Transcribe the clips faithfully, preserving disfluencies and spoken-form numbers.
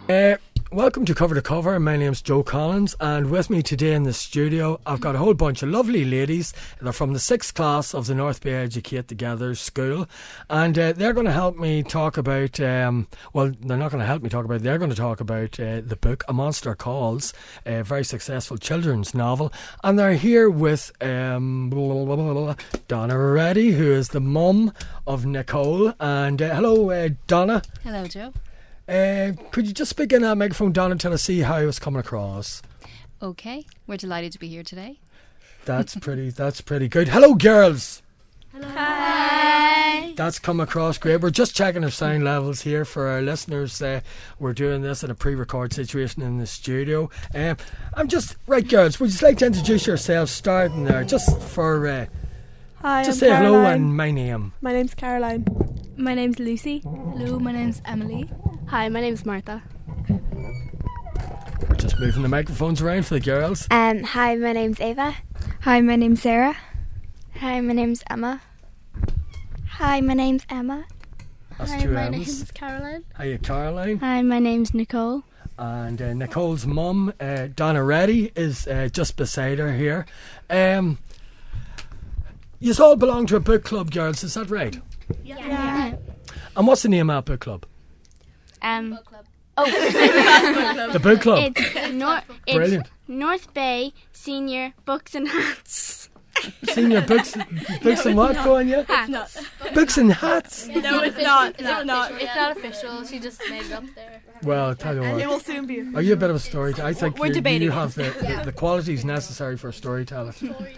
Uh, welcome to Cover to Cover. My name's Joe Collins, and with me today in the studio I've got a whole bunch of lovely ladies. They're from the sixth class of the North Bay Educate Together school, and uh, they're going to help me talk about um, well, they're not going to help me talk about they're going to talk about uh, the book A Monster Calls, a very successful children's novel. And they're here with um, blah, blah, blah, blah, Donna Reddy, who is the mum of Nicole. And uh, hello uh, Donna. Hello Joe. Uh, could you just speak in that microphone, Donna, until I see how it's coming across? Okay, we're delighted to be here today. That's pretty. That's pretty good. Hello, girls. Hello. Hi. That's come across great. We're just checking our sound levels here for our listeners. Uh, we're doing this in a pre-record situation in the studio. Um, I'm just right, girls. Would you like to introduce yourselves, starting there, just for? Uh, Hi, just I'm say Caroline. hello and my name. My name's Caroline. My name's Lucy. Hello, my name's Emily. Hi, my name's Martha. We're just moving the microphones around for the girls. Um, hi, my name's Ava. Hi, my name's Sarah. Hi, my name's Emma. Hi, my name's Emma. That's Hi, two my M's. name's Caroline. Hiya, Caroline. Hi, my name's Nicole. And uh, Nicole's mum, uh, Donna Reddy, is uh, just beside her here. Um, you all belong to a book club, girls, is that right? Yeah. yeah. And what's the name of that book club? Um. Book club. Oh, The book club. it's, Nor- Brilliant. it's North Bay Senior Books and Hats. Senior books, books and what? Go on, yeah. Hats. Books and hats. No, it's not. It's not. It's not official. She just made it up there. Well, I'll tell you It what. will soon be. Are you a bit of a storyteller? I think We're you, debating you it. have the, the, the qualities necessary for a storyteller.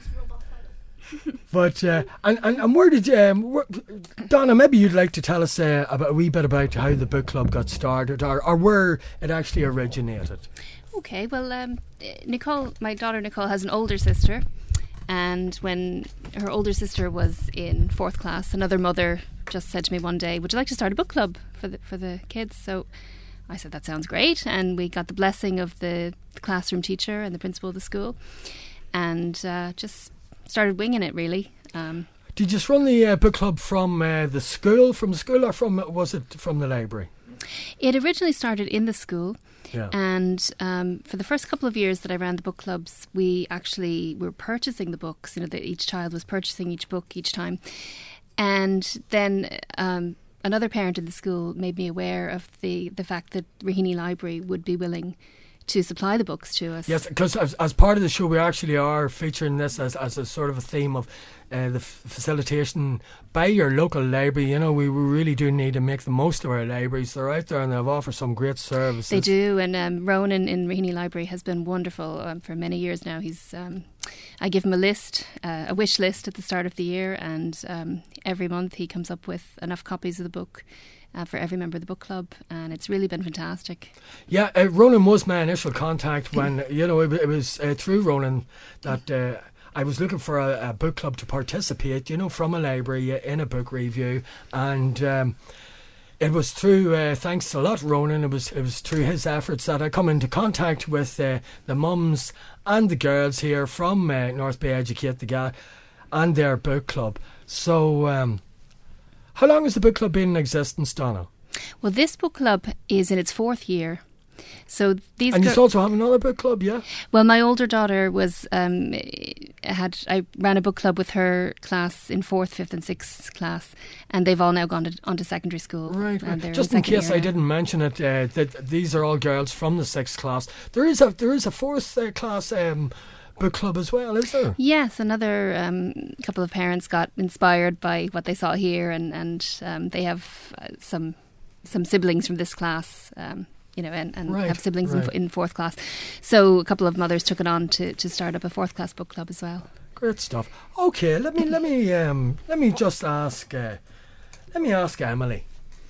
But uh, and, and and where did um, where, Donna? Maybe you'd like to tell us uh, about a wee bit about how the book club got started, or, or where it actually originated. Okay, well, um, Nicole, my daughter Nicole, has an older sister, and when her older sister was in fourth class, another mother just said to me one day, "Would you like to start a book club for the for the kids?" So I said, "That sounds great," and we got the blessing of the, the classroom teacher and the principal of the school, and uh, just started winging it, really. Um, Did you just run the uh, book club from uh, the school, from the school, or from was it from the library? it originally started in the school. Yeah. And um, for the first couple of years that I ran the book clubs, we actually were purchasing the books. You know, that each child was purchasing each book each time. And then um, another parent in the school made me aware of the, the fact that Raheny Library would be willing to supply the books to us. Yes, because as, as part of the show, we actually are featuring this as, as a sort of a theme of uh, the f- facilitation by your local library. You know, we, we really do need to make the most of our libraries. They're out there and they've offered some great services. They do, and um, Ronan in Raheny Library has been wonderful um, for many years now. He's, um, I give him a list, uh, a wish list at the start of the year, and um, every month he comes up with enough copies of the book Uh, for every member of the book club, and it's really been fantastic. Yeah, uh, Ronan was my initial contact when, you know, it, it was uh, through Ronan that uh, I was looking for a, a book club to participate, you know, from a library uh, in a book review, and um, it was through, uh, thanks a lot Ronan, it was it was through his efforts that I come into contact with uh, the mums and the girls here from uh, North Bay Educate Together and their book club. So, um, how long has the book club been in existence, Donna? Well, this book club is in its fourth year. So these and you gir- also have another book club, yeah? Well, my older daughter was um, had I ran a book club with her class in fourth, fifth, and sixth class, and they've all now gone to, on to secondary school. Right, and right. Just in in second case year I now. didn't mention it, uh, that these are all girls from the sixth class. There is a there is a fourth uh, class um, book club as well, is there? Yes, another um, couple of parents got inspired by what they saw here, and and um, they have uh, some some siblings from this class. Um, You know, and, and Right, have siblings right. in, in fourth class. So a couple of mothers took it on to, to start up a fourth class book club as well. Great stuff. Okay, let me let me um, let me just ask uh, let me ask Emily.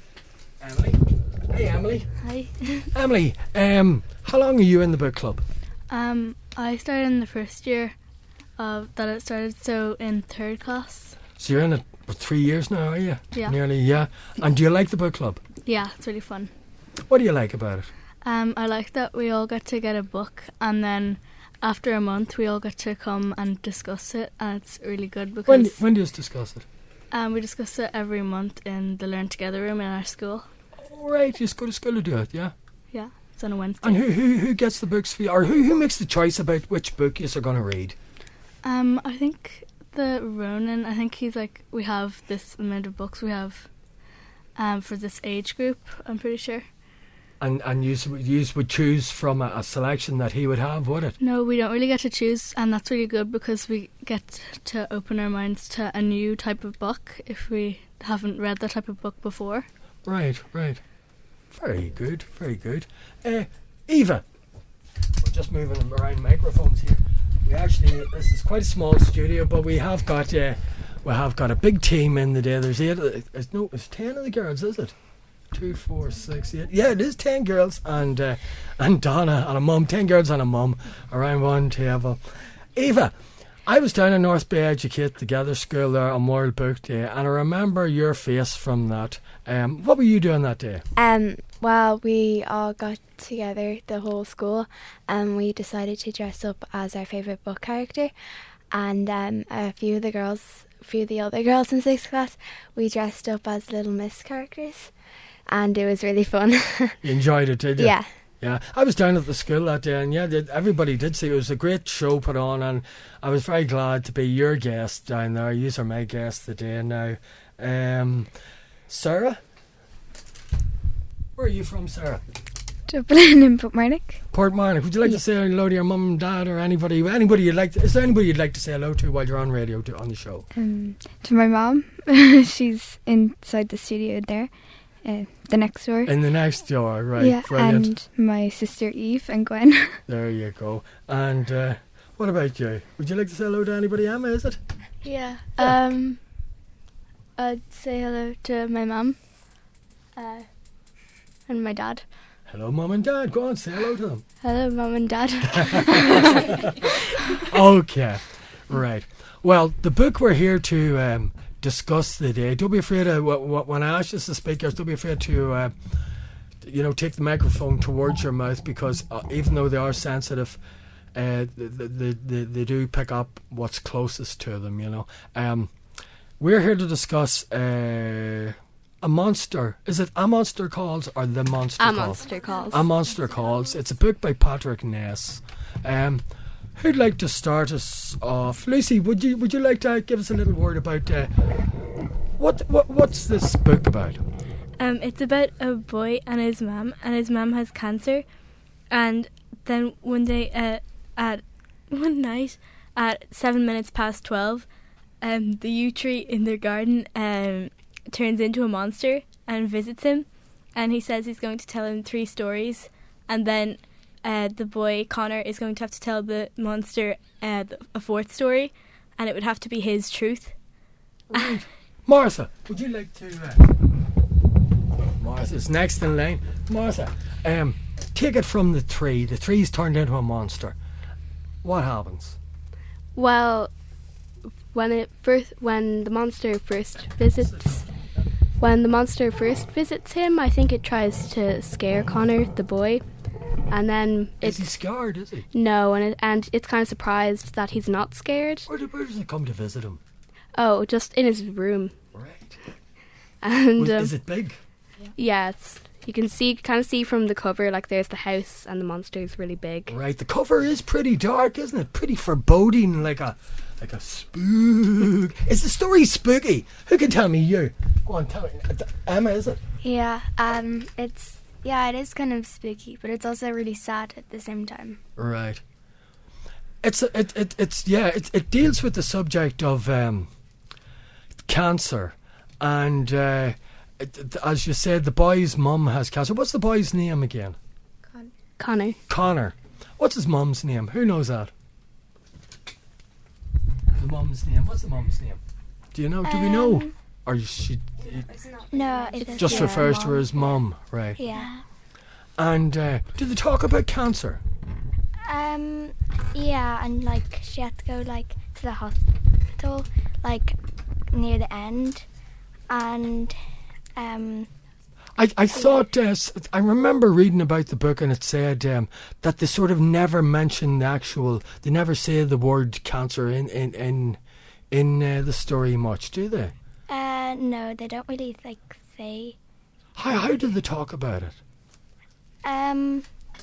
Emily, hey Emily. Hi. Emily, um, how long are you in the book club? Um, I started in the first year of that it started, so in third class. So you're in it for three years now, are you? Yeah. Nearly, yeah. And do you like the book club? Yeah, it's really fun. What do you like about it? Um, I like that we all get to get a book, and then after a month we all get to come and discuss it, and it's really good because When when do you discuss it? um, we discuss it every month in the Learn Together room in our school. All right, you just go to school to do it, yeah? Yeah, books on a Wednesday. And who, who who gets the books for you, or who who makes the choice about which book you're going to read? Um, I think the Ronan. I think he's like, we have this amount of books we have, um, for this age group. I'm pretty sure. And and you you would choose from a, a selection that he would have, would it? No, we don't really get to choose, and that's really good because we get to open our minds to a new type of book if we haven't read that type of book before. Right, right. Very good, very good. Uh, Eva, we're just moving around microphones here. We actually, this is quite a small studio, but we have got uh, we have got a big team in the day. There's eight. It's, no, it's ten of the girls, is it? Two, four, six, eight. Yeah, it is ten girls and uh, and Donna and a mum. Ten girls and a mum around one table. Eva, I was down in North Bay Educate Together School there on World Book Day, and I remember your face from that. Um, what were you doing that day? Um, well, we all got together, the whole school, and we decided to dress up as our favourite book character. And um, a few of the girls, a few of the other girls in sixth class, we dressed up as Little Miss characters. And it was really fun. You enjoyed it, did you? Yeah. Yeah, I was down at the school that day, and yeah, did, everybody did see it. It was a great show put on, and I was very glad to be your guest down there. You are my guest today now. Um, Sarah? Where are you from, Sarah? Dublin and Portmarnock. Portmarnock. Would you like Yeah. to say hello to your mum and dad, or anybody? Anybody you'd like? To, is there anybody you'd like to say hello to while you're on radio to, on the show? Um, to my mom. She's inside the studio there. Uh, the next door. In the next door, right? Yeah, Brilliant. and my sister Eve and Gwen. There you go. And uh, what about you? Would you like to say hello to anybody? Emma, is it? Yeah. Yeah. Um, I'd say hello to my mum, uh, and my dad. Hello, mum and dad. Go on, say hello to them. Hello, mum and dad. Okay, right. Well, the book we're here to um, discuss today. Don't be afraid of wh- wh- when I ask you to speak. Don't be afraid to, uh, you know, take the microphone towards your mouth, because uh, even though they are sensitive, uh, they, they, they, they do pick up what's closest to them. You know. Um, we're here to discuss uh, a monster. Is it A Monster Calls or The Monster A Calls? Monster Calls. A Monster Calls. It's a book by Patrick Ness. Um, who'd like to start us off? Lucy, would you would you like to give us a little word about uh, what what what's this book about? Um, it's about a boy and his mum, and his mum has cancer, and then one day, uh, at one night, at seven minutes past twelve, um, the yew tree in their garden um turns into a monster and visits him, and he says he's going to tell him three stories, and then uh, the boy Connor is going to have to tell the monster uh, th- a fourth story, and it would have to be his truth. Right. Martha, would you like to? Uh, Martha's next in line. Martha, um, take it from the tree. The tree's turned into a monster. What happens? Well, when it first, when the monster first visits, when the monster first visits him, I think it tries to scare Connor, the boy, and then Is he it's scared? Is he? no, and it, and it's kind of surprised that he's not scared. Where, do, where does it come to visit him? Oh, just in his room, Right. and Was, um, is it big? yeah, it's, you can see, kind of see from the cover, like there's the house, and the monster's really big. Right. The cover is pretty dark, isn't it? Pretty foreboding, like a like a spook. Is the story spooky? Who can tell me? You. Go on, tell me. Emma, is it? Yeah, um, it's, yeah, it is kind of spooky, but it's also really sad at the same time. Right. It's a, it, it it's yeah it it deals with the subject of um, cancer, and uh, it, it- as you said, the boy's mum has cancer. What's the boy's name again? Connor. Connor. What's his mum's name? Who knows that? The mum's name. What's the mum's name? Do you know? Do we know? Um, Or she it No, it is just yeah, refers to mom. her as mum, right? Yeah. And uh, do they talk about cancer? Um, yeah, and like she had to go like to the hospital like near the end, and um, I, I thought, uh, s- I remember reading about the book, and it said um, that they sort of never mention the actual, they never say the word cancer in in in, in uh, the story much, do they? uh, no, they don't really like say. How how do they talk about it? Um,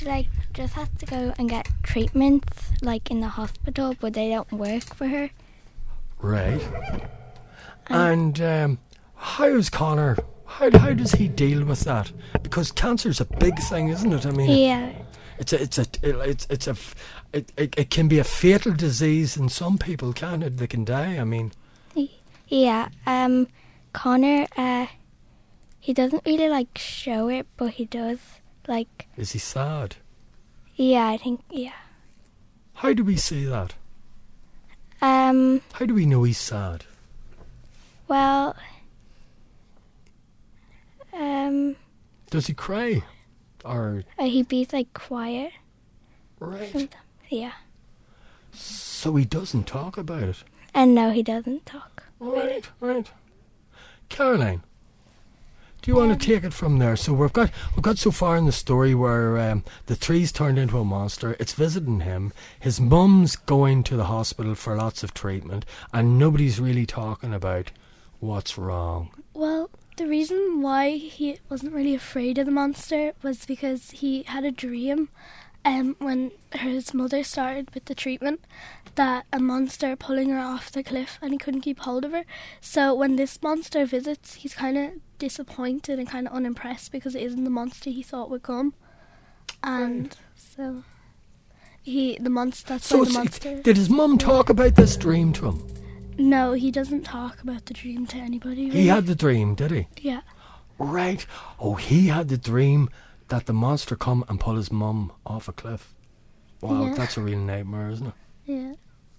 she like just has to go and get treatments like in the hospital, but they don't work for her. Right. And um, how's Connor? How how does he deal with that? Because cancer's a big thing, isn't it? I mean, Yeah. it's a it's a it's it's a f- it, it it can be a fatal disease in some people, can't it? They can die. I mean, Yeah. Um, Connor, uh, he doesn't really like show it, but he does. Like, is he sad? yeah, I think, yeah. How do we see that? Um, How do we know he's sad? well, um, Does he cry? Or uh, he be like quiet. right? Yeah. So he doesn't talk about it. And no, he doesn't talk. Right, right. Caroline, do you want to take it from there? So we've got we've got so far in the story where um, the tree's turned into a monster. It's visiting him. His mum's going to the hospital for lots of treatment, and nobody's really talking about what's wrong. Well, the reason why he wasn't really afraid of the monster was because he had a dream um, when his mother started with the treatment that a monster pulling her off the cliff and he couldn't keep hold of her. So when this monster visits, he's kind of disappointed and kind of unimpressed because it isn't the monster he thought would come. And Right. so he, the monster, that's So why the see, monster... did his mum talk about this dream to him? No, he doesn't talk about the dream to anybody. Really. He had the dream, did he? Yeah. Right. Oh, he had the dream that the monster come and pull his mum off a cliff. Wow, Yeah. that's a real nightmare, isn't it? Yeah.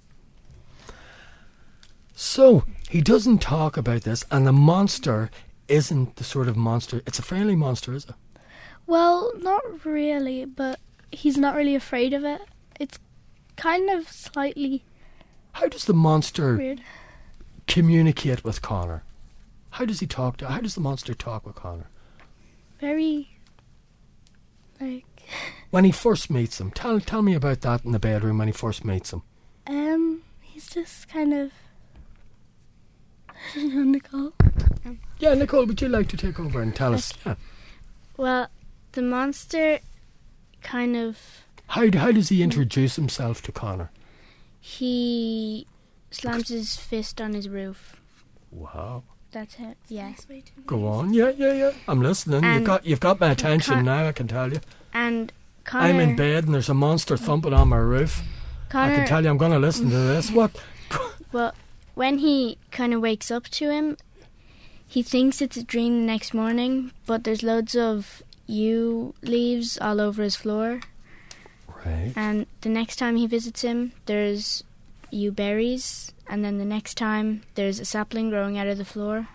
So he doesn't talk about this, and the monster isn't the sort of monster. It's a friendly monster, is it? Well, not really, but he's not really afraid of it. It's kind of slightly How does the monster weird. communicate with Connor? How does he talk to? How does the monster talk with Connor? Very, like, When he first meets him, tell tell me about that in the bedroom when he first meets him. um, he's just kind of, I don't know, Nicole. Yeah, Nicole, would you like to take over and tell us? Yeah. Well, the monster kind of How how does he introduce himself to Connor? he slams his fist on his roof. Wow. That's it. Yeah. Go on. Yeah, yeah, yeah. I'm listening. You've And got you've got my attention Con- now. I can tell you. And Connor, I'm in bed and there's a monster thumping on my roof. Connor, I can tell you, I'm going to listen to this. What? well, when he kind of wakes up to him, he thinks it's a dream the next morning, but there's loads of yew leaves all over his floor. Right. And the next time he visits him, there's yew berries, and then the next time there's a sapling growing out of the floor.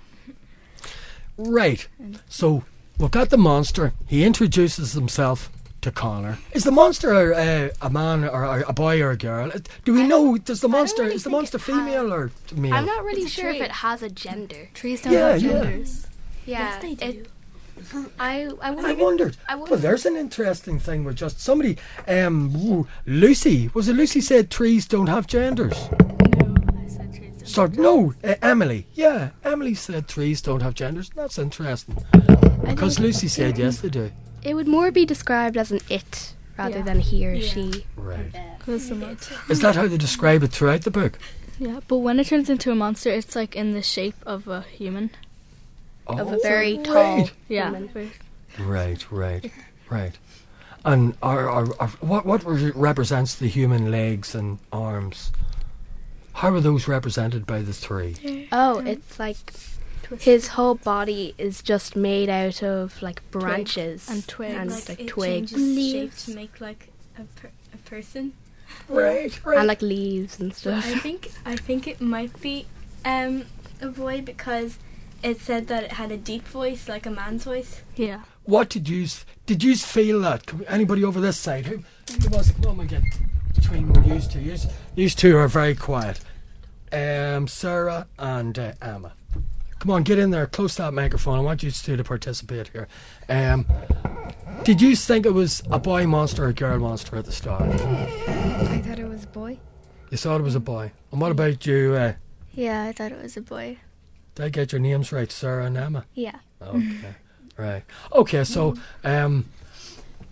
Right. So we've got the monster. He introduces himself to Connor. Is the monster uh, a man or a, a boy or a girl? Uh, Do we know? Does the monster really is the think monster it female or male? I'm not really It's a sure if tree. it has a gender. Trees don't Yeah, have yeah. genders. Yeah, they do. It, I I And I wouldn't. wondered. I Well, wouldn't. there's an interesting thing with just somebody. Um, ooh, Lucy was it? Lucy said trees don't have genders. No, I said trees don't. So no, uh, Emily. Yeah, Emily said trees don't have genders. That's interesting because Lucy said yes, they do. It would more be described as an it rather Yeah. than he or Yeah. she. Right. Close enough. Is that how they describe it throughout the book? Yeah, but when it turns into a monster, it's like in the shape of a human. Of a Oh, very right. tall Yeah. woman. Right, right, right. And are, are, are, what what re- represents the human legs and arms? How are those represented by the three? Oh, it's like his whole body is just made out of like branches and twigs. and Like, like, it twigs changes shape to make like a, per- a person. Right, right. and like leaves and But stuff. I think I think it might be um, a boy because it said that it had a deep voice, like a man's voice. Yeah. What did you s- did you feel that? Come- Anybody over this side? Who, who was it? Come on, get between you two. Yous, yous two are very quiet. Um, Sarah and uh, Emma. Come on, get in there, close to that microphone. I want you two to participate here. Um, did you think it was a boy monster or a girl monster at the start? I thought it was a boy. You thought it was a boy. And what about you? Uh, Yeah, I thought it was a boy. did I get your names right, Sarah and Emma? Yeah. Okay, right. Okay, so um,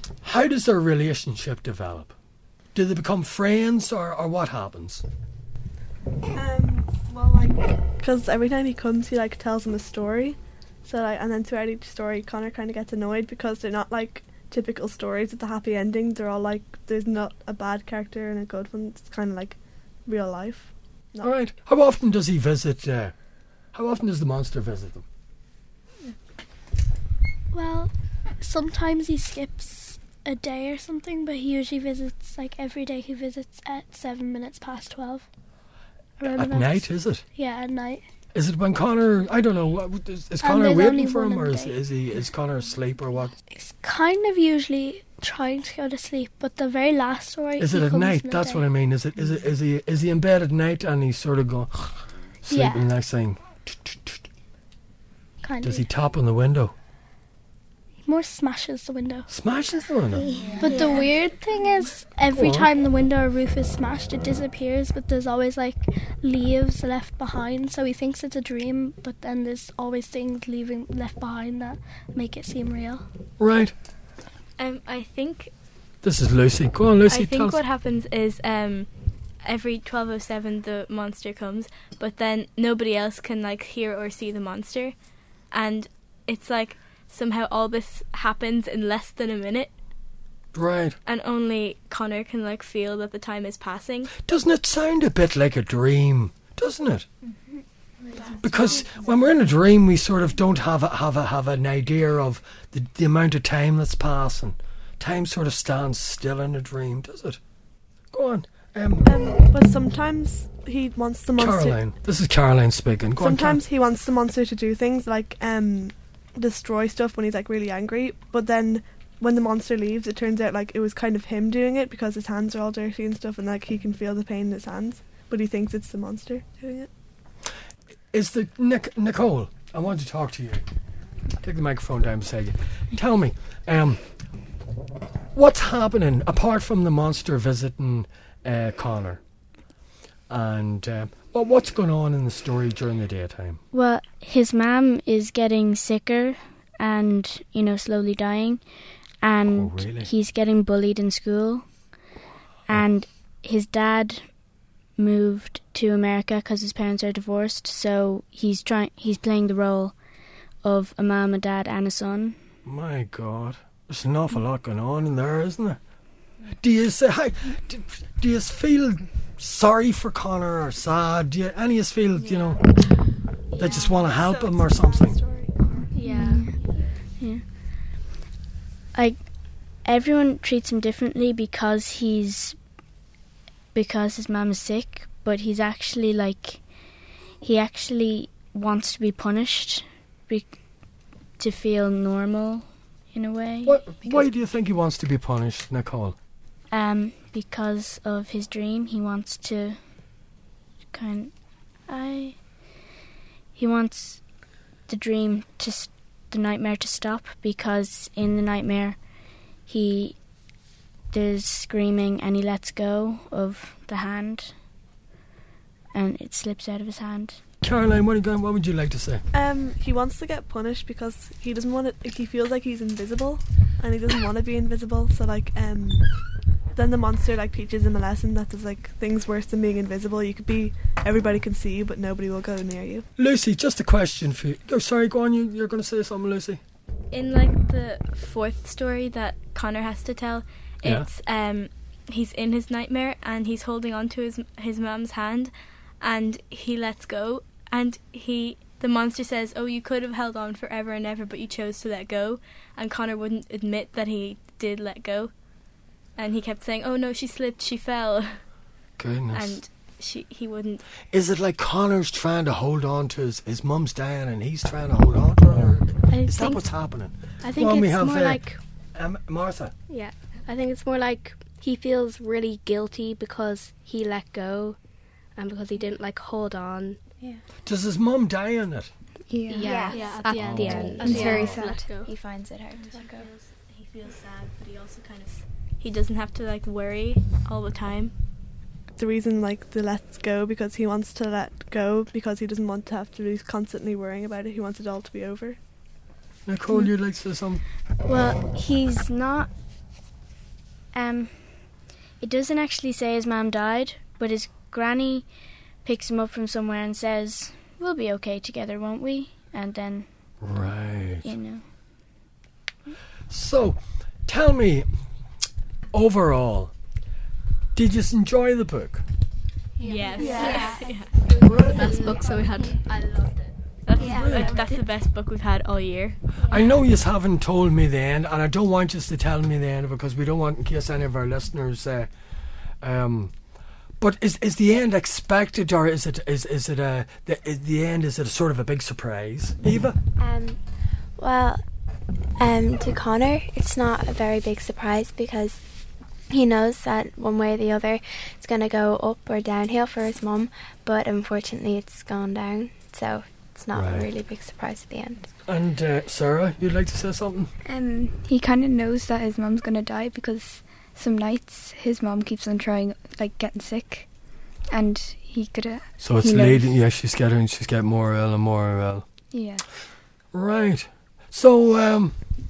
How does their relationship develop? Do they become friends, or, or what happens? Um, well, like, because every time he comes, he like tells him a story. So, like, and then throughout each story, Connor kind of gets annoyed because they're not like typical stories with the happy ending. They're all like, there's not a bad character and a good one. It's kind of like real life. No. All right. How often does he visit? Uh, how often does the monster visit them? Well, sometimes he skips a day or something, but he usually visits, like every day he visits at seven minutes past twelve. Around At about- night, is it? Yeah, at night. Is it when Connor? I don't know. What, is, is Um, Connor there's waiting only for one him, in or the is, day. is he? Is Connor asleep, or what? He's kind of usually trying to go to sleep, but the very last story. Is he it at comes night? in the That's day. what I mean. Is it? Is it? Is he? Is he in bed at night and he's sort of going sleeping? Yeah. Next thing, Kind does of. he tap on the window? He more smashes the window. Smashes the window. But the weird thing is, every Go on. time the window or roof is smashed, it disappears, but there's always like leaves left behind. So he thinks it's a dream, but then there's always things leaving left behind that make it seem real. Right. Um, I think This is Lucy. Go on, Lucy. I tell think us. what happens is um, every twelve oh seven the monster comes, but then nobody else can like hear or see the monster, and it's like somehow all this happens in less than a minute, Right. and only Connor can like feel that the time is passing. Doesn't it sound a bit like a dream? Doesn't it? Because when we're in a dream, we sort of don't have a, have a, have an idea of the, the amount of time that's passing. Time sort of stands still in a dream, does it? Go on. Um, Um, but sometimes he wants the monster. Caroline. This is Caroline speaking. Go Sometimes he wants the monster to do things like um, destroy stuff when he's like really angry. But then when the monster leaves, it turns out like it was kind of him doing it because his hands are all dirty and stuff, and like he can feel the pain in his hands. But he thinks it's the monster doing it. on. Is the Nic- Nicole? I want to talk to you. Take the microphone down beside you. Tell me, um, what's happening apart from the monster visiting uh, Connor? And uh, well, what's going on in the story during the daytime? Well, his mum is getting sicker and, you know, slowly dying. And Oh, really? he's getting bullied in school. And his dad moved to America because his parents are divorced. So he's trying. He's playing the role of a mum, a dad, and a son. My God, there's an awful lot going on in there, isn't there? Do you say, hi, do, do you feel sorry for Connor or sad? Do you, any of us feel, you know, they just want to help him or something? Yeah. Yeah. Like, everyone treats him differently because he's because his mum is sick, but he's actually like he actually wants to be punished be, to feel normal in a way. What, why do you think he wants to be punished, Nicole? Um, because of his dream, he wants to kind. I. He wants the dream to s- the nightmare to stop, because in the nightmare, he there's screaming and he lets go of the hand, and it slips out of his hand. Caroline, what, are you going, what would you like to say? Um, he wants to get punished because he doesn't want it. Like, he feels like he's invisible, and he doesn't want to be invisible. So like, um, then the monster like teaches him a lesson that there's like things worse than being invisible. You could be, everybody can see you, but nobody will go near you. Lucy, just a question for you. Oh, sorry, go on, you, you're going to say something, Lucy? In like the fourth story that Connor has to tell, Yeah. it's um he's in his nightmare and he's holding on to his his mum's hand, and he lets go, and he the monster says, "Oh, you could have held on forever and ever, but you chose to let go." And Connor wouldn't admit that he did let go, and he kept saying, "Oh no, she slipped, she fell," Goodness. and she he wouldn't. Is it like Connor's trying to hold on to his, his mum's dying and he's trying to hold on to her? I Is that think, what's happening? I think Well, we it's have, more uh, like Um, Martha? yeah. I think it's more like he feels really guilty because he let go, and because he didn't like hold on. Does his mum die in it? Yeah, Yeah, at, the end. the end. It's Yeah. very To let sad. go. He finds it hard to let go. He feels sad, but he also kind of he doesn't have to like worry all the time. The reason like the let's go because he wants to let go because he doesn't want to have to be constantly worrying about it. He wants it all to be over. Nicole, you'd like to say something? Well, he's not Um, it doesn't actually say his mum died, but his granny picks him up from somewhere and says, "We'll be okay together, won't we?" And then, Right. you know. So, tell me, overall, did you enjoy the book? Yes. The best books that we had. I loved it. That's, like, that's the best book we've had all year. I know you haven't told me the end, and I don't want you to tell me the end because we don't want, in case any of our listeners. Uh, um, but is is the end expected, or is it is is it a the is the end? Is it a sort of a big surprise, Eva? Um, well, um, to Connor, it's not a very big surprise because he knows that one way or the other it's going to go up or downhill for his mum, but unfortunately it's gone down, so it's not Right. a really big surprise at the end. And uh, Sarah, you'd like to say something? Um, he kind of knows that his mum's gonna die because some nights his mum keeps on trying, like getting sick, and he could have. So it's He knows. leading. Yeah, she's getting she's getting more ill and more ill. Yeah. Right. So um,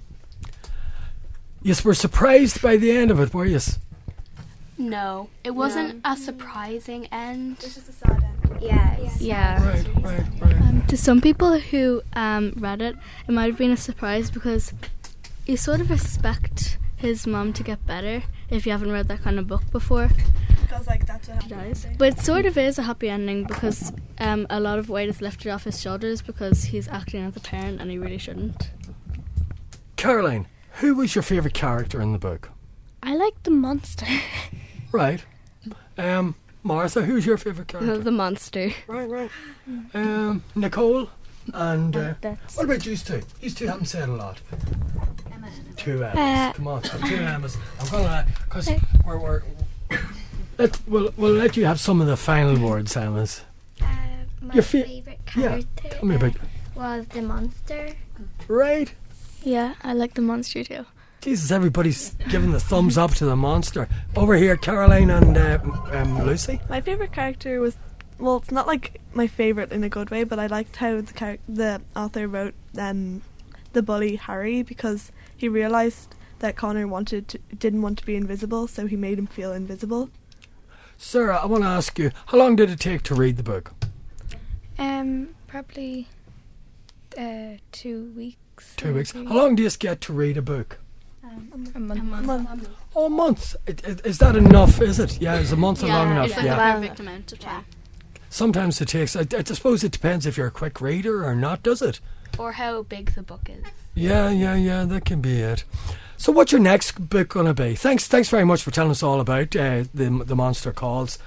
yes, we're surprised by the end of it, were you? No, it wasn't a surprising end. It's just a sad end. Yeah, it's Yeah. Right, right, right. Um, to some people who um, read it, it might have been a surprise because you sort of expect his mum to get better if you haven't read that kind of book before. Because like that's what She dies. But it sort of is a happy ending because um, a lot of weight is lifted off his shoulders because he's acting as a parent and he really shouldn't. Caroline, who was your favourite character in the book? I like the monster. Right. Um, Martha, who's your favourite character? The monster. Right, right. Um, Nicole and uh, That's what about you two? You two haven't said a lot. Two Emmas. Uh, Come on, two Emmas. I'm gonna because we're we're. Let we'll we'll let you have some of the final words, Emmas. Uh, my Your fa- favourite Yeah, character tell me about. was the monster. Right. Yeah, I like the monster too. Jesus, everybody's giving the thumbs up to the monster. Over here, Caroline and uh, um, Lucy. My favourite character was, well, it's not like my favourite in a good way, but I liked how the char- the author wrote um, the bully Harry because he realised that Connor wanted to, didn't want to be invisible, so he made him feel invisible. Sarah, I want to ask you, how long did it take to read the book? Um, probably uh, two weeks. Two weeks. maybe. How long do you get to read a book? Um, a month. Month. Oh, a month. It, it, is that enough, is it? Yeah, is a month long enough? It's like Yeah. the perfect amount of time. Sometimes it takes, I, I suppose it depends if you're a quick reader or not, does it? Or how big the book is. Yeah, yeah, yeah, that can be it. So what's your next book going to be? Thanks thanks very much for telling us all about uh, the the Monster Calls.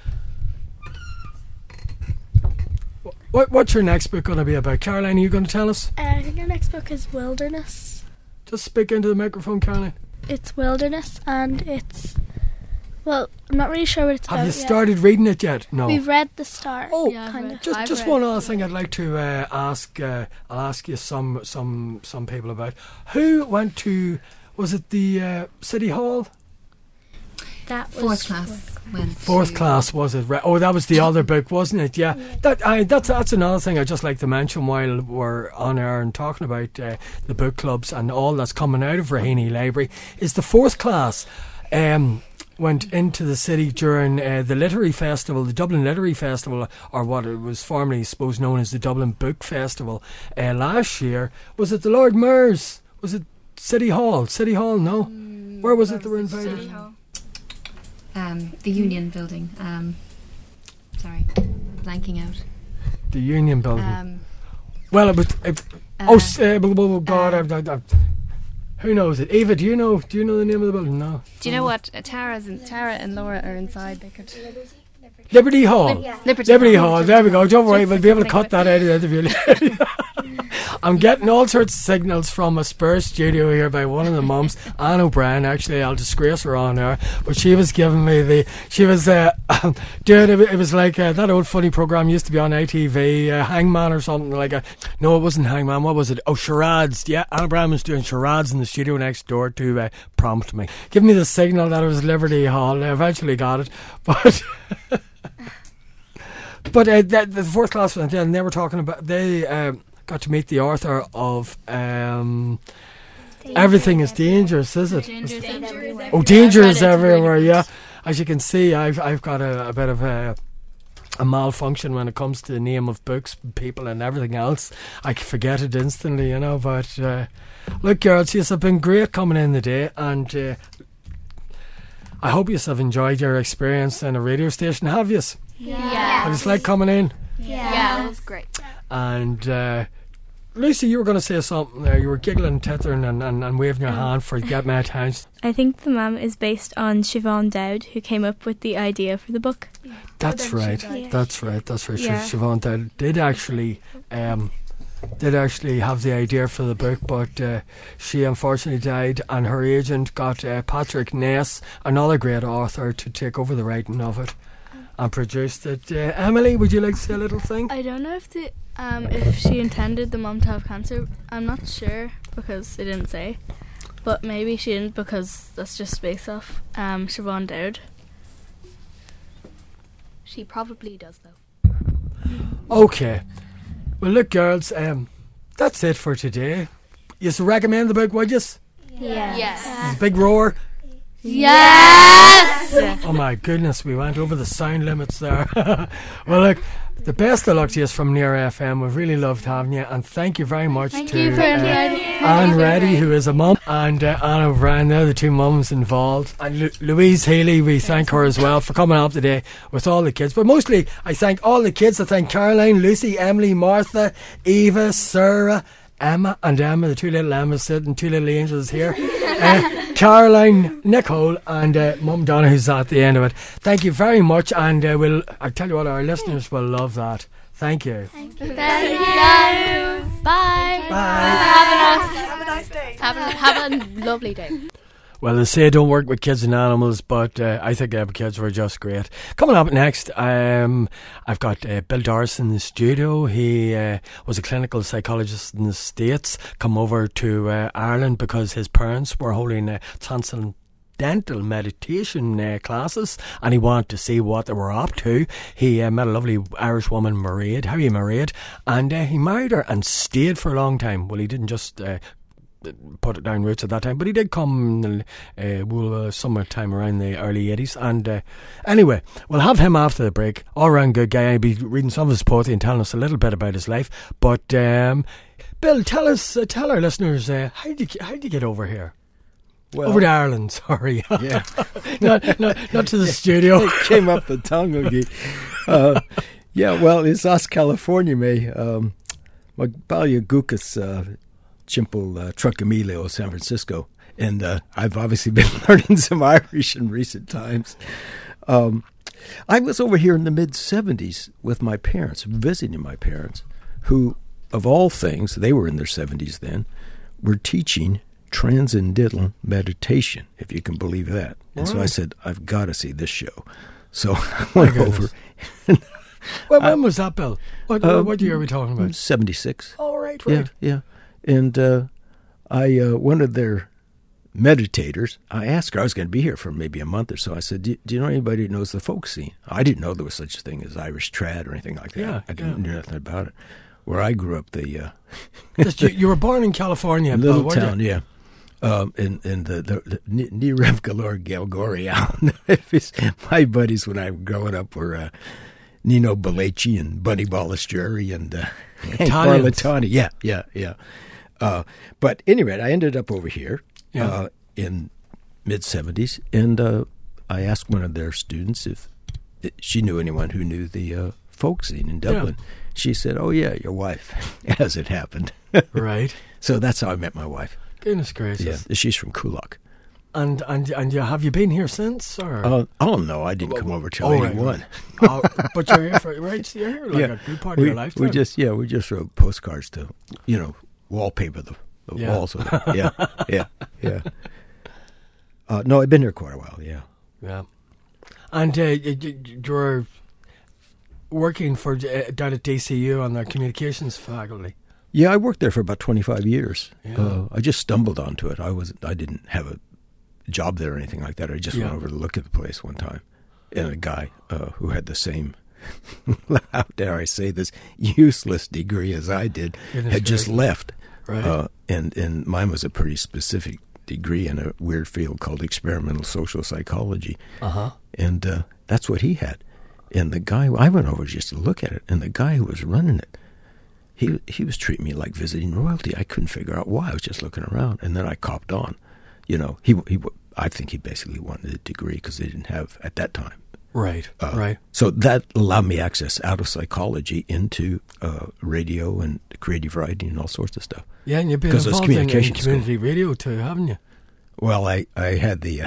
What What's your next book going to be about? Caroline, are you going to tell us? Uh, I think our next book is Wilderness. Just speak into the microphone, Caroline. It's Wilderness, and it's, well, I'm not really sure what it's Have about you yet. started reading it yet? No. We've read the start. Oh, Yeah, I've kind read- of. Just, I've just read one it. other thing I'd like to uh, ask. Uh, I'll ask you some, some, some people about. Who went to? Was it the uh, City Hall? That was Fourth class went. Fourth to- class, was it? Right. Oh, that was the other book, wasn't it? Yeah. That I, that's that's another thing I'd just like to mention while we're on air and talking about uh, the book clubs and all that's coming out of Raheny Library is the fourth class. Um, went into the city during uh, the Literary Festival, the Dublin Literary Festival, or what it was formerly, I suppose, known as the Dublin Book Festival uh, last year. Was it the Lord Mayor's? Was it City Hall? City Hall? No. Where was it they were invited? Um, the Union Building. Um, sorry, blanking out. The Union Building. Um, Well, it was. It, uh, oh, s- uh, blah, blah, blah, God! uh, I, I, I, who knows it? Eva, do you know? Do you know the name of the building? No. do you know what? Uh, Tara's in, Tara and Laura are inside. They could. Liberty Hall. Liberty, Liberty Hall. There we go. Don't worry, we'll be able to cut that out of the interview. I'm getting all sorts of signals from a Spurs studio here by one of the mums, Anne O'Brien. Actually, I'll disgrace her on there, but she was giving me the. She was uh, doing it. It was like uh, that old funny program used to be on I T V, uh, Hangman or something like a. No, it wasn't Hangman. What was it? Oh, charades. Yeah, Anne O'Brien was doing charades in the studio next door to uh, prompt me, give me the signal that it was Liberty Hall. I eventually got it, but. But uh, the, the fourth class went in, and they were talking about they um, got to meet the author of um, Everything is dangerous, is it? Danger is everywhere. Oh, danger Yeah, is it's everywhere, really yeah. As you can see, I've I've got a, a bit of a, a malfunction when it comes to the name of books, people and everything else. I can forget it instantly, you know, but uh, look, girls, you have been great coming in today, and uh, I hope you have enjoyed your experience in a radio station, have you? Yeah. Have you liked coming in? Yeah. Yeah, it was great. And uh, Lucy, you were going to say something there. You were giggling, tithering and, and, and waving your hand for Get My Attention. I think the mum is based on Siobhan Dowd, who came up with the idea for the book. That's right. Yeah. That's right. That's right. Yeah. Siobhan Dowd did actually um, did actually have the idea for the book, but uh, she unfortunately died, and her agent got uh, Patrick Ness, another great author, to take over the writing of it and produced it. Uh, Emily, would you like to say a little thing? I don't know if the um if she intended the mum to have cancer. I'm not sure because they didn't say, but maybe she didn't because that's just based off um Siobhan Dowd. She probably does, though. Okay. Well, look, girls, um, that's it for today. You recommend the book, would you? Yeah. Yes. Big roar. Yes! Oh my goodness, we went over the sound limits there. Well, look, the best of luck to you from Near F M. We've really loved having you, and thank you very much Thank to you for uh, inviting me. Anne Reddy, who is a mum, and uh, Anna O'Brien. They're the two mums involved. And Lu- Louise Healy, we thank her as well for coming up today with all the kids. But mostly, I thank all the kids. I thank Caroline, Lucy, Emily, Martha, Eva, Sarah, Emma, and Emma, the two little Emmas sitting, two little angels here. Uh, Caroline, Nicole, and uh, Mum Donna, who's at the end of it. Thank you very much, and uh, we'll, I tell you what, our listeners will love that. Thank you. Thank you. Thank you. Bye. Bye. Have a nice, Have a nice day. have a, have a lovely day. Well, they say don't work with kids and animals, but uh, I think our kids were just great. Coming up next, um, I've got uh, Bill Doris in the studio. He uh, was a clinical psychologist in the States, come over to uh, Ireland because his parents were holding uh, transcendental meditation uh, classes, and he wanted to see what they were up to. He uh, met a lovely Irish woman, Mairead. How are you, Mairead? And uh, he married her and stayed for a long time. Well, he didn't just Uh, put it down roots at that time, but he did come uh, well, uh, summertime around the early eighties. And uh, anyway, we'll have him after the break. All round good guy. I'll be reading some of his poetry and telling us a little bit about his life. But um, Bill, tell us, uh, tell our listeners, uh, how did you how did you get over here? Well, over to Ireland, sorry. Yeah. not, not, not to the studio. It came up the tongue again. Uh, yeah, well, it's us, California, me. Um, Magbalia Gukas, uh Chimple uh, Truckamilio, San Francisco. And uh, I've obviously been learning some Irish in recent times. Um, I was over here in the mid-seventies with my parents, visiting my parents, who, of all things, they were in their seventies then, were teaching transcendental meditation, if you can believe that. And Right. so I said, I've got to see this show. So I went over. Well, when was that, Bill? What, Uh, what year are we talking about? seventy-six. Oh, right, Yeah, right. yeah. And uh, I, uh, one of their meditators, I asked her, I was going to be here for maybe a month or so. I said, do, do you know anybody who knows the folk scene? I didn't know there was such a thing as Irish trad or anything like that. Yeah, I didn't yeah. know nothing about it. Where I grew up, the uh, Just, you, you were born in California, Bill, little weren't town, you? yeah. Um, in in the, the, the Nirev Galore Galgoria. My buddies when I was growing up were uh, Nino Belleci and Bunny Balistrieri and uh, Hank Italians. Barlatani. Yeah, yeah, yeah. Uh, but anyway, I ended up over here Yeah. uh, in mid-seventies, and uh, I asked one of their students if she knew anyone who knew the uh, folk scene in Dublin. She said, oh, yeah, your wife, as it happened. Right. So that's how I met my wife. Goodness gracious. Yeah, she's from Coolock. And and and you, have you been here since? Or? Uh, oh, no, I didn't come over till Oh, right, eighty-one. right. Oh, but you're here for, right? So you're here like Yeah. a good part we, of your lifetime. We just, yeah, we just wrote postcards to, you know, wallpaper the, the Yeah. walls. With it. Yeah, yeah, yeah. Uh, no, I've been here quite a while, yeah. Yeah. And uh, you, you- you're working for uh, down at D C U on the communications faculty. Yeah, I worked there for about twenty-five years. Yeah. Uh, I just stumbled onto it. I was I didn't have a job there or anything like that. I just Yeah. went over to look at the place one time. And a guy uh, who had the same, how dare I say this, useless degree as I did, Goodness had just gracious. left. Right. Uh, and, and mine was a pretty specific degree in a weird field called experimental social psychology. Uh-huh. And uh, that's what he had. And the guy, I went over just to look at it, and the guy who was running it, he he was treating me like visiting royalty. I couldn't figure out why. I was just looking around, and then I copped on. You know, he he. I think he basically wanted a degree because they didn't have at that time. Right, uh, right. So that allowed me access out of psychology into uh, radio and creative writing and all sorts of stuff. Yeah, and you've been involved in, in community radio too, haven't you? Well, I, I had the... Uh,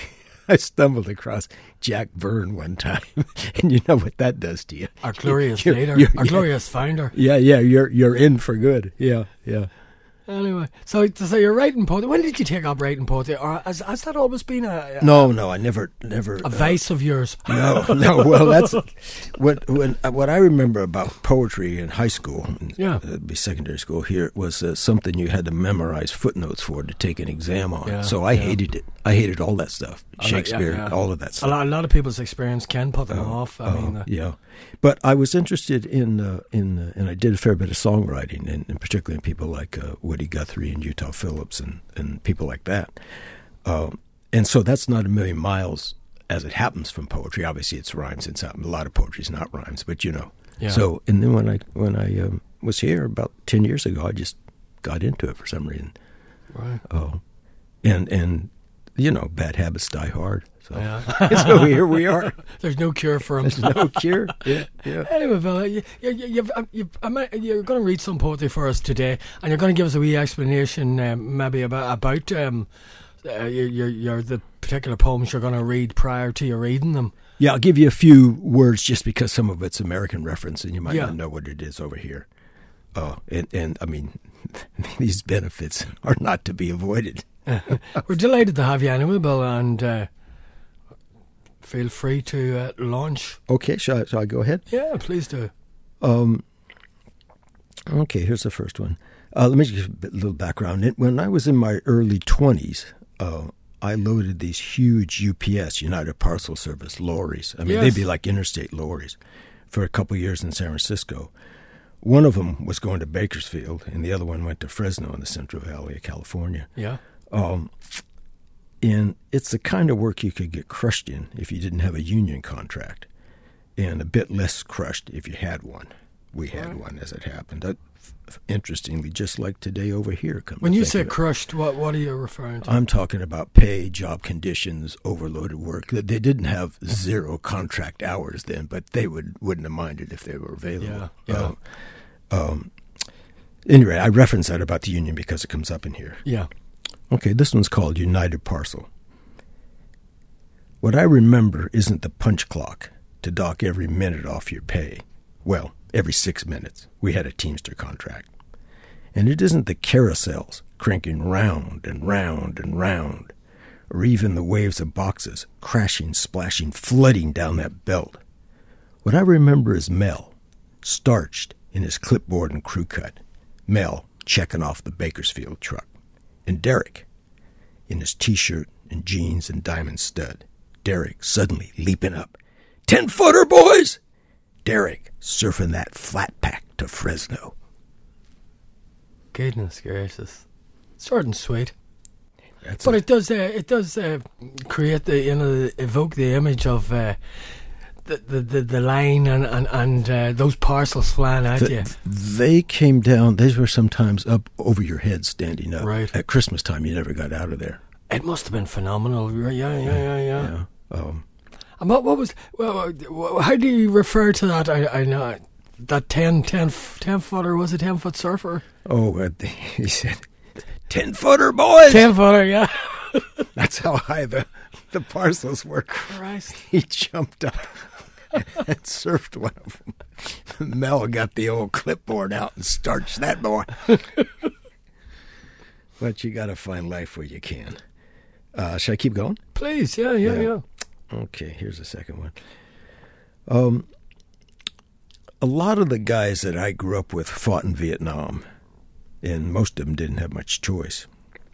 I stumbled across Jack Byrne one time, and you know what that does to you. Our glorious you're, leader, you're, our yeah, glorious founder. Yeah, yeah, you're you're in for good. Yeah, yeah. Anyway, so so you're writing poetry. When did you take up writing poetry, or has, has that always been a, a no, no? I never, never a uh, vice of yours. No, no. Well, that's what when what I remember about poetry in high school. Yeah, it'd be secondary school here. Was uh, something you had to memorize footnotes for to take an exam on. Yeah, so I yeah. hated it. I hated all that stuff. Shakespeare, yeah, yeah. all of that stuff. A lot, a lot of people's experience can put them uh, off. I uh, mean, uh, yeah. But I was interested in uh, in uh, and I did a fair bit of songwriting, and, and particularly in people like uh, Woody Guthrie and Utah Phillips and, and people like that. Um, and so that's not a million miles as it happens from poetry. Obviously, it's rhymes. It's not, a lot of poetry is not rhymes, but you know. Yeah. So and then when I when I um, was here about ten years ago, I just got into it for some reason. Right. Oh, and and you know, bad habits die hard. So, yeah. So here we are. There's no cure for them. There's no cure. Yeah, yeah. Anyway, Bill, you, you, you've, you've, you're going to read some poetry for us today, and you're going to give us a wee explanation, um, maybe about about um, uh, your, your, your the particular poems you're going to read prior to you reading them. Yeah, I'll give you a few words just because some of it's American reference, and you might yeah. not know what it is over here. Oh, and, and I mean, these benefits are not to be avoided. We're delighted to have you anyway, Bill, and uh, feel free to uh, launch. Okay, shall I, shall I go ahead? Yeah, please do. Um. Okay, here's the first one. Uh, let me just give a little background. When I was in my early twenties, uh, I loaded these huge U P S, United Parcel Service, lorries. I mean, yes. they'd be like interstate lorries for a couple of years in San Francisco. One of them was going to Bakersfield, and the other one went to Fresno in the Central Valley of California. Yeah. Um, and it's the kind of work you could get crushed in if you didn't have a union contract, and a bit less crushed if you had one. We had right. one, as it happened. That, interestingly, just like today over here. When you say crushed, what what are you referring to? I'm talking about pay, job conditions, overloaded work. They didn't have zero contract hours then, but they would, wouldn't have minded if they were available. Yeah, yeah. Uh, um, anyway, I reference that about the union because it comes up in here. Yeah. Okay, this one's called United Parcel. What I remember isn't the punch clock to dock every minute off your pay. Well, every six minutes. We had a Teamster contract. And it isn't the carousels cranking round and round and round, or even the waves of boxes crashing, splashing, flooding down that belt. What I remember is Mel, starched in his clipboard and crew cut. Mel checking off the Bakersfield truck. And Derek, in his T-shirt and jeans and diamond stud. Derek suddenly leaping up. Ten-footer, boys! Derek surfing that flat pack to Fresno. Goodness gracious. Short and sweet. That's but a, it does uh, it does uh, create the, you know, evoke the image of uh, the, the, the, the line and, and, and uh, those parcels flying at the, you. They came down, they were sometimes up over your head standing up. Right. At Christmas time, you never got out of there. It must have been phenomenal. Yeah, yeah, yeah, yeah. yeah. Um, and what, what was, well, how do you refer to that? I, I know, that ten, ten, ten footer, was it ten foot surfer? Oh, uh, he said, ten footer, boys! Ten footer, yeah. That's how high the, the parcels were. Christ. He jumped up and surfed one of them. Mel got the old clipboard out and starched that boy. But you got to find life where you can. Uh, should I keep going? Please, yeah, yeah, yeah, yeah. Okay, here's the second one. Um, a lot of the guys that I grew up with fought in Vietnam, and most of them didn't have much choice.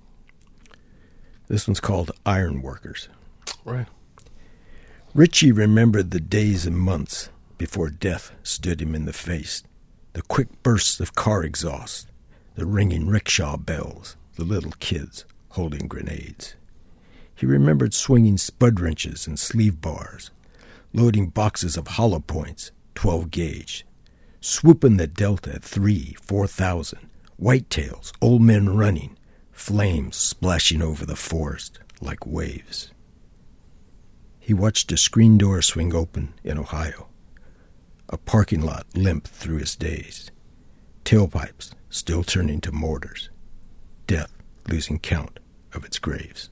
This one's called Iron Workers. Right. Richie remembered the days and months before death stood him in the face, the quick bursts of car exhaust, the ringing rickshaw bells, the little kids holding grenades. He remembered swinging spud wrenches and sleeve bars, loading boxes of hollow points, twelve gauge, swooping the Delta at three, four thousand, whitetails, old men running, flames splashing over the forest like waves. He watched a screen door swing open in Ohio, a parking lot limp through his days, tailpipes still turning to mortars, death losing count of its graves.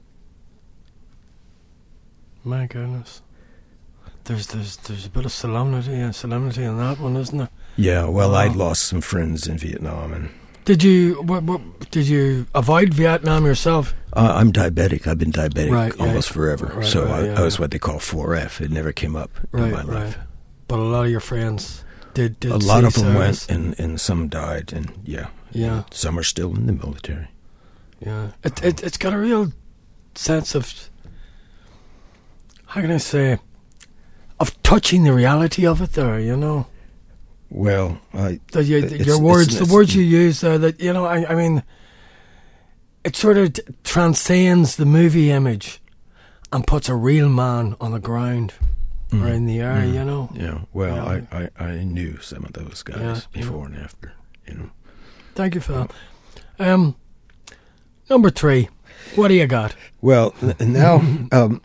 My goodness. There's there's there's a bit of solemnity and solemnity in that one, isn't there? Yeah, well, Wow. I'd lost some friends in Vietnam, and Did you what, what did you avoid Vietnam yourself? uh, I'm diabetic. I've been diabetic Right, yeah. almost forever. Right, so right, I, yeah. I was what they call four F. It never came up in Right, my right. life. But a lot of your friends did. did A lot see of them service. went, and, and some died, and yeah, Yeah. some are still in the military. Yeah, it, it it's got a real sense of, how can I say, of touching the reality of it there, you know. Well, I, The, your, it's- your words, it's- the words you use there, that, you know, I, I mean, it sort of t- transcends the movie image and puts a real man on the ground Mhm. or in the air, Mhm. you know. Yeah, well, Yeah. I, I, I knew some of those guys Yeah, before yeah. and after, you know. Thank you, Phil. Um, number three, what do you got? Well, n- now, um,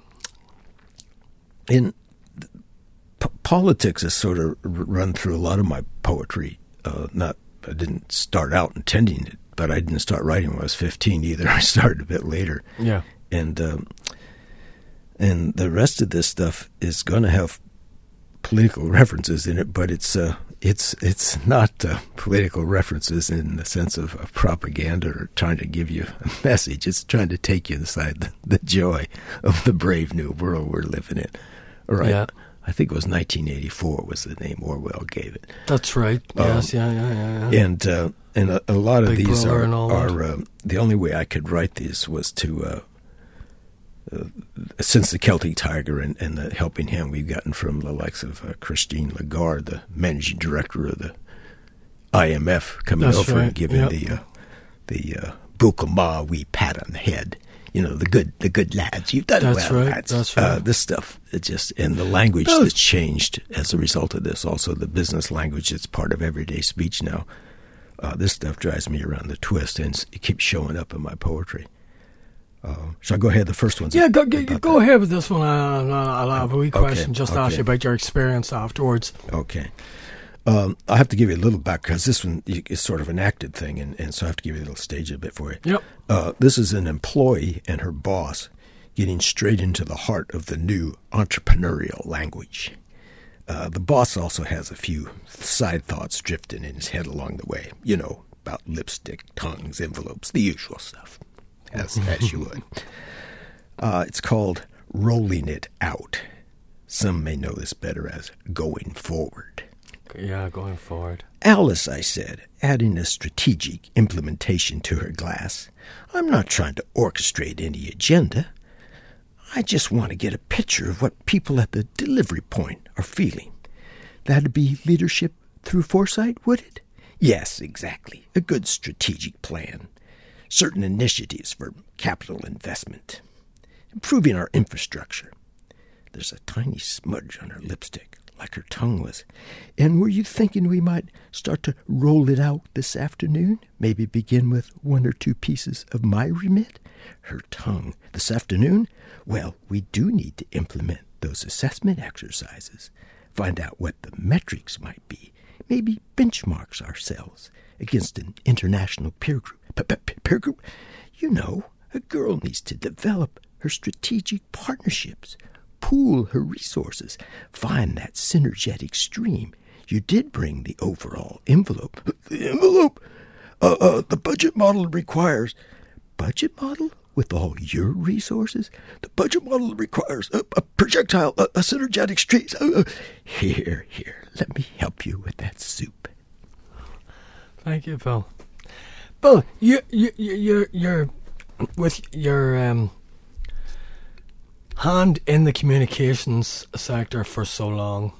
in p- politics has sort of r- run through a lot of my poetry. Uh, not, I didn't start out intending it, but I didn't start writing when I was fifteen either. I started a bit later, Yeah. and um, and the rest of this stuff is going to have political references in it, but it's uh, it's it's not uh, political references in the sense of, of propaganda or trying to give you a message. It's trying to take you inside the, the joy of the brave new world we're living in. All right. Yeah. I think it was nineteen eighty-four was the name Orwell gave it. That's right. Um, Yes, yeah, yeah, yeah. yeah. And uh, and a, a lot of Big these Brother are, and all that. are uh, the only way I could write these was to uh, uh, since the Celtic Tiger and, and the Helping Hand we've gotten from the likes of uh, Christine Lagarde, the managing director of the I M F, coming That's over right, and giving yep. the uh, the uh, Bukama wee pat on the head. You know, the good the good lads. You've done That's well, right, lads. that's Uh, right. this stuff, it just, and the language Bill. that's changed as a result of this, also the business language that's part of everyday speech now. Uh, this stuff drives me around the twist, and it keeps showing up in my poetry. Uh, shall I go ahead? The first one's Yeah, go, go, about go that. ahead with this one. I'll, I'll have a wee Okay, question just to ask okay. you about your experience afterwards. Okay. Um, I have to give you a little back because this one is sort of an acted thing, and, and so I have to give you a little stage a bit for you. Yep. Uh, this is an employee and her boss getting straight into the heart of the new entrepreneurial language. Uh, the boss also has a few side thoughts drifting in his head along the way, you know, about lipstick, tongues, envelopes, the usual stuff, as, as you would. Uh, it's called Rolling It Out. Some may know this better as Going Forward. Yeah, going forward. Alice, I said, adding a strategic implementation to her glass, I'm not trying to orchestrate any agenda. I just want to get a picture of what people at the delivery point are feeling. That'd be leadership through foresight, would it? Yes, exactly. A good strategic plan. Certain initiatives for capital investment. Improving our infrastructure. There's a tiny smudge on her lipstick, like her tongue was. And were you thinking we might start to roll it out this afternoon? Maybe begin with one or two pieces of my remit? Her tongue. This afternoon? Well, we do need to implement those assessment exercises. Find out what the metrics might be. Maybe benchmarks ourselves against an international peer group. Peer group? You know, a girl needs to develop her strategic partnerships. Pool her resources. Find that synergetic stream. You did bring the overall envelope. The envelope? Uh, uh, the budget model requires... Budget model? With all your resources? The budget model requires a, a projectile, a, a synergetic stream. Uh, uh, here, here, let me help you with that soup. Thank you, Bill. Bill, you, you, you, you're, you're with your um, hand in the communications sector for so long.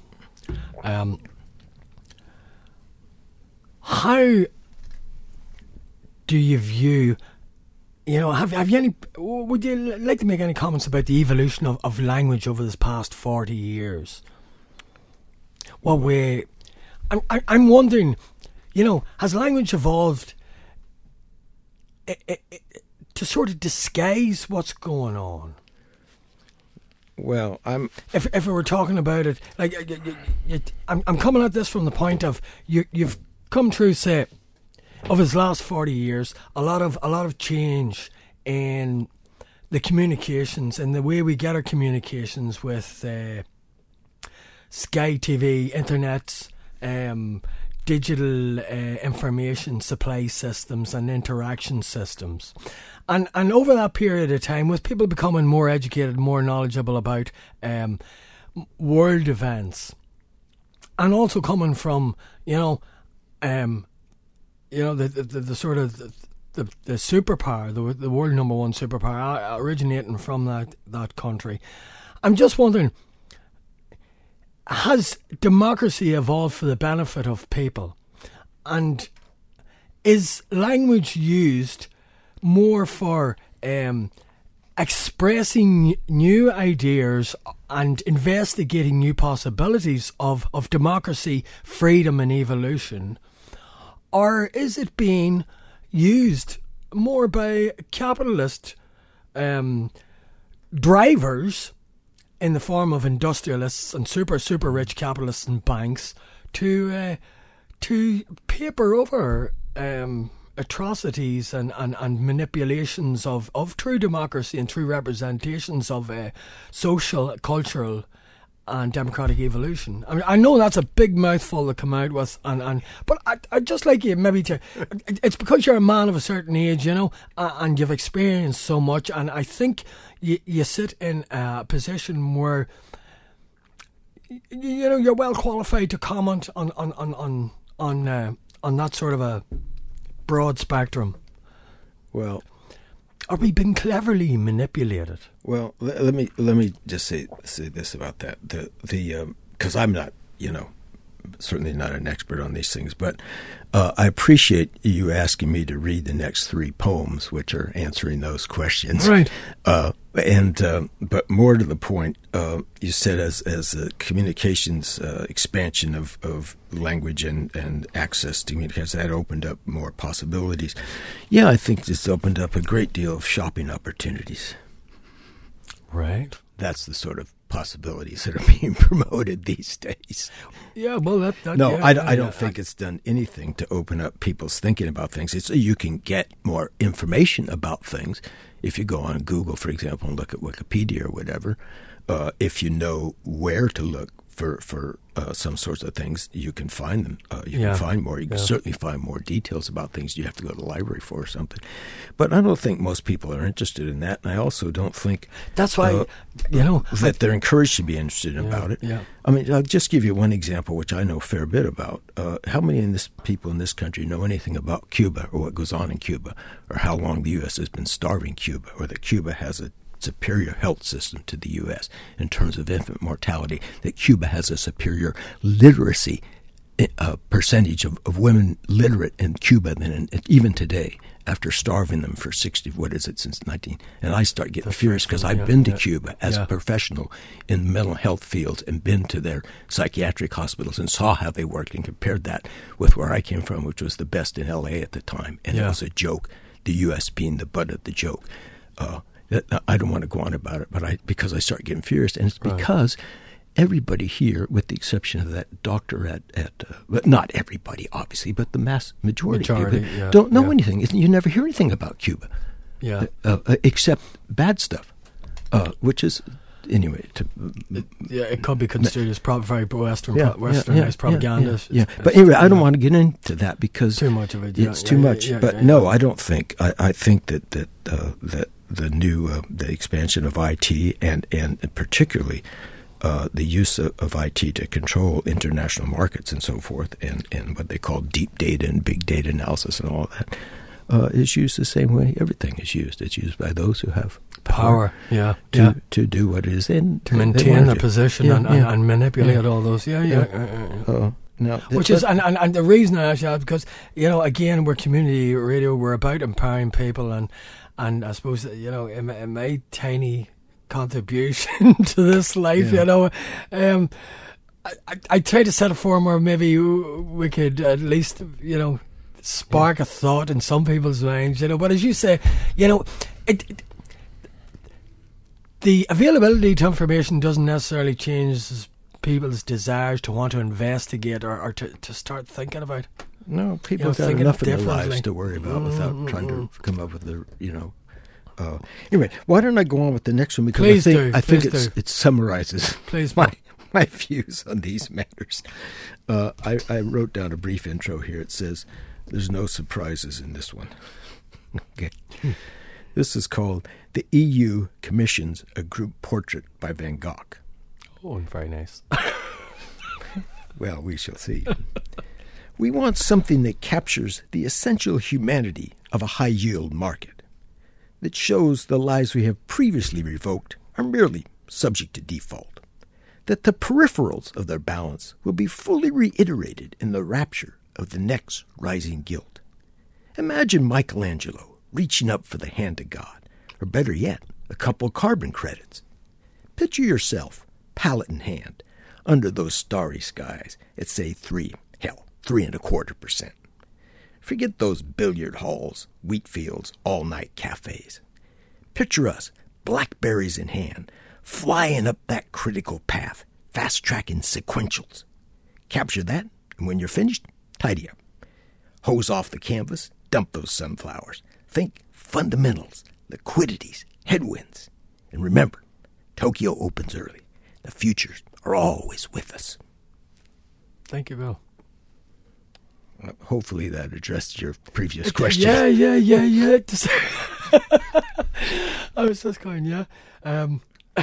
Um, how do you view? You know, have have you any? Would you like to make any comments about the evolution of, of language over this past forty years? What way? I'm I'm wondering. You know, has language evolved I, I, I, to sort of disguise what's going on? Well, I'm. If if we were talking about it, like, you, you, you, I'm I'm coming at this from the point of you you've come through, say, of his last forty years, a lot of a lot of change in the communications and the way we get our communications with uh, Sky T V, internet, um, digital uh, information supply systems and interaction systems. And and over that period of time, with people becoming more educated, more knowledgeable about um, world events, and also coming from, you know, um, you know, the the, the sort of the, the, the superpower, the the world number one superpower, originating from that, that country. I'm just wondering, has democracy evolved for the benefit of people? And is language used more for um, expressing new ideas and investigating new possibilities of, of democracy, freedom and evolution? Or is it being used more by capitalist um, drivers in the form of industrialists and super, super rich capitalists and banks to uh, to paper over um, atrocities and, and, and manipulations of, of true democracy and true representations of uh, social, cultural and democratic evolution? I mean, I know that's a big mouthful to come out with, and, and but I, I'd just like you maybe to, it's because you're a man of a certain age, you know, uh, and you've experienced so much, and I think you, you sit in a position where, you know, you're well qualified to comment on, on, on, on, on, uh, on that sort of a broad spectrum. Well, are we being cleverly manipulated? Well, let, let me let me just say say this about that. The the because um, I'm not, you know, certainly not an expert on these things, but uh, I appreciate you asking me to read the next three poems, which are answering those questions. Right. Uh, and uh, but more to the point, uh, you said as as a communications uh, expansion of, of language and, and access to communications, that opened up more possibilities. Yeah, I think this opened up a great deal of shopping opportunities. Right. That's the sort of possibilities that are being promoted these days. Yeah, well, that... that no, yeah, I, yeah, I don't yeah. think it's done anything to open up people's thinking about things. It's you can get more information about things if you go on Google, for example, and look at Wikipedia or whatever. Uh, if you know where to look for, for uh, some sorts of things, you can find them. Uh, you yeah. can find more. You can yeah. certainly find more details about things you have to go to the library for or something. But I don't think most people are interested in that, and I also don't think that's why uh, you know that they're encouraged to be interested yeah, about it. Yeah. I mean, I'll just give you one example, which I know a fair bit about. Uh, how many in this people in this country know anything about Cuba or what goes on in Cuba, or how long the U S has been starving Cuba, or that Cuba has a superior health system to the U S in terms of infant mortality, that Cuba has a superior literacy uh, percentage of, of women literate in Cuba than in, even today, after starving them for sixty, what is it, since nineteen. And I start getting That's furious because yeah, I've been to yeah, Cuba as yeah. a professional in mental health fields and been to their psychiatric hospitals and saw how they worked and compared that with where I came from, which was the best in L A at the time. And yeah. it was a joke, the U S being the butt of the joke. Uh, I don't want to go on about it, but I because I start getting furious, and it's because right. everybody here, with the exception of that doctor at, at uh, but not everybody, obviously, but the mass majority, majority of people yeah, don't know yeah. anything. You never hear anything about Cuba, yeah, uh, uh, except bad stuff, uh, which is anyway. To, it, yeah, it could be construed as pro- very Western, yeah, pro- Westernized yeah, yeah, propaganda. Yeah, yeah. yeah. But anyway, I don't want to get into that because too much of it. Yeah, it's yeah, too yeah, much. Yeah, but yeah, no, yeah. I don't think. I, I think that that uh, that. the new, uh, the expansion of I T and, and particularly uh, the use of, of I T to control international markets and so forth, and, and what they call deep data and big data analysis and all that, uh, is used the same way everything is used. It's used by those who have power, power yeah, to, yeah. to do what it is in. To maintain their position yeah, and, yeah. and, and manipulate yeah. all those. Yeah, yeah. yeah. Uh, No, Which is, and, and, and the reason I ask you that, because, you know, again, we're community radio, we're about empowering people, and, and I suppose, you know, in, in my tiny contribution to this life, yeah. you know, um, I, I, I try to set a form where maybe we could at least, you know, spark yeah. a thought in some people's minds, you know, but as you say, you know, it, it the availability to information doesn't necessarily change people's desires to want to investigate or, or to, to start thinking about. No, people you know, got enough in their lives to worry about mm-hmm. without trying to come up with the, you know. Uh, anyway, why don't I go on with the next one? Because Please I think, do. I think Please it's, do. it summarizes Please my, my views on these matters. Uh, I, I wrote down a brief intro here. It says, there's no surprises in this one. Okay. This is called The E U Commissions a Group Portrait by Van Gogh. Oh, very nice. Well, we shall see. We want something that captures the essential humanity of a high-yield market, that shows the lives we have previously revoked are merely subject to default, that the peripherals of their balance will be fully reiterated in the rapture of the next rising guilt. Imagine Michelangelo reaching up for the hand of God, or better yet, a couple carbon credits. Picture yourself, palette in hand, under those starry skies at, say, three, hell, three and a quarter percent. Forget those billiard halls, wheat fields, all-night cafes. Picture us, blackberries in hand, flying up that critical path, fast-tracking sequentials. Capture that, and when you're finished, tidy up. Hose off the canvas, dump those sunflowers. Think fundamentals, liquidities, headwinds. And remember, Tokyo opens early. The futures are always with us. Thank you, Bill. Uh, hopefully that addressed your previous question. Yeah, yeah, yeah, yeah. I was just going, yeah. Um,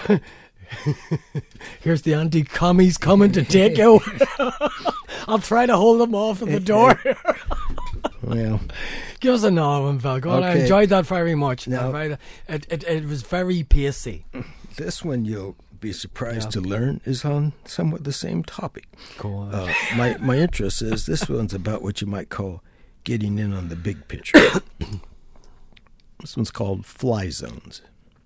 here's the anti-commies coming to take you. I'll try to hold them off at the door. Well, give us another one, Val. Go on. Okay. I enjoyed that very much. Now, it, it, it was very pacey. This one you'll be surprised Yeah. to learn is on somewhat the same topic. Go on. Uh, my, my interest is this one's about what you might call getting in on the big picture. This one's called Fly Zones.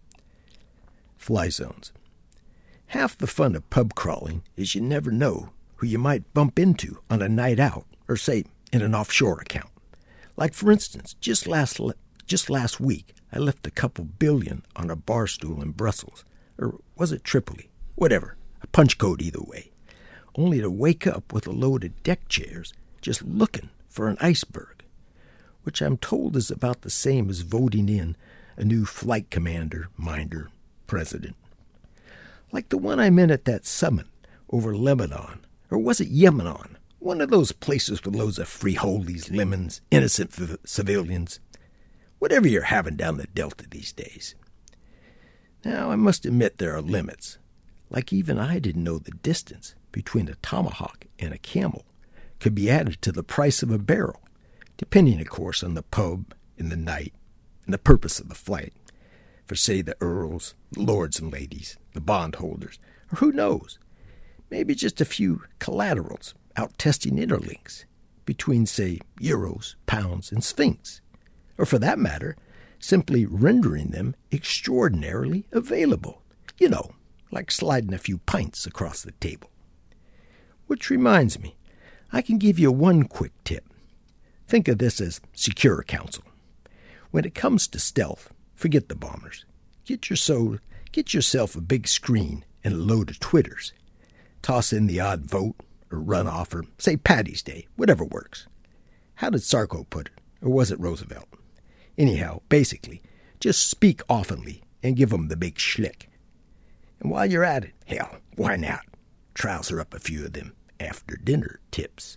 Fly Zones. Half the fun of pub crawling is you never know who you might bump into on a night out or, say, in an offshore account. Like, for instance, just last just last week, I left a couple billion on a bar stool in Brussels. Or was it Tripoli? Whatever. A punch code either way. Only to wake up with a load of deck chairs just looking for an iceberg, which I'm told is about the same as voting in a new flight commander, minder, president. Like the one I met at that summit over Lebanon, or was it Yemenon? One of those places with loads of freeholdies, lemons, innocent f- civilians. Whatever you're having down the Delta these days. Now, I must admit there are limits. Like even I didn't know the distance between a tomahawk and a camel could be added to the price of a barrel, depending, of course, on the pub and the night and the purpose of the flight. For, say, the earls, the lords and ladies, the bondholders, or who knows, maybe just a few collaterals out testing interlinks between, say, euros, pounds, and sphinx. Or for that matter, simply rendering them extraordinarily available. You know, like sliding a few pints across the table. Which reminds me, I can give you one quick tip. Think of this as Secure Counsel. When it comes to stealth, forget the bombers. Get, your so, get yourself a big screen and a load of Twitters. Toss in the odd vote or runoff or, say, Paddy's Day, whatever works. How did Sarko put it? Or was it Roosevelt? Anyhow, basically, just speak oftenly and give 'em the big schlick. And while you're at it, hell, why not? Trouser up a few of them after-dinner tips.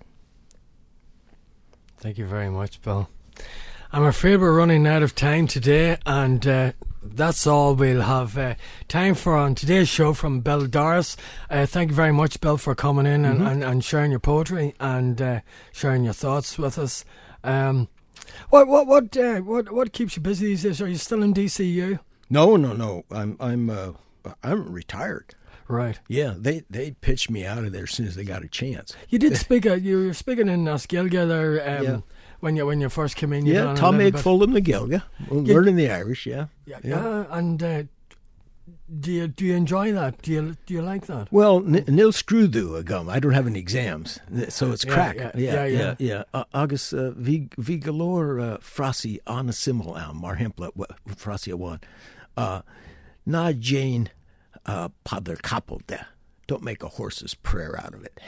Thank you very much, Bill. I'm afraid we're running out of time today, and uh, that's all we'll have uh, time for on today's show from Bill Doris. Uh, thank you very much, Bill, for coming in and, Mm-hmm. and, and sharing your poetry and uh, sharing your thoughts with us. Um, what what what uh, what what keeps you busy these days? Are you still in D C U? No, no, no. I'm I'm uh, I'm retired. Right. Yeah, they they pitched me out of there as soon as they got a chance. You did speak. Uh, you were speaking in Osgilga there um, Yeah. when you when you first came in. You did Yeah, on a Tom little Egg bit. Fulham the Gilga, learning the Irish. Yeah, Yeah, yeah. yeah. And uh, do you do you enjoy that? Do you do you like that? Well, n- nil screwdu a gum. I don't have any exams, so it's Yeah, crack. yeah, Yeah, yeah, yeah, yeah. yeah. Uh, August uh, vi vi galore uh, frasi on a simul am mar hempla frasi one. Uh, na Jane uh, padler couple de. Don't make a horse's prayer out of it.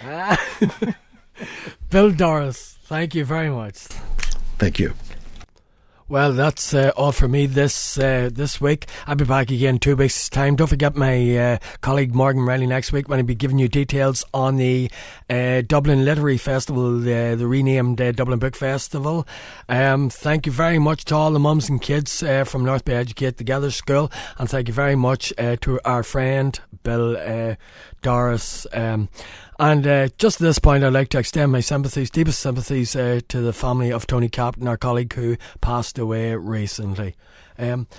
Bill Doris, thank you very much. Thank you. Well, that's uh, all for me this uh, this week. I'll be back again in two weeks' time. Don't forget my uh, colleague Morgan Riley next week when I'll be giving you details on the uh, Dublin Literary Festival, uh, the renamed uh, Dublin Book Festival. Um, thank you very much to all the mums and kids uh, from North Bay Educate Together School, and thank you very much uh, to our friend Bill uh, Doris. Um, And uh, just at this point, I'd like to extend my sympathies, deepest sympathies, uh, to the family of Tony Captain, our colleague who passed away recently. Um,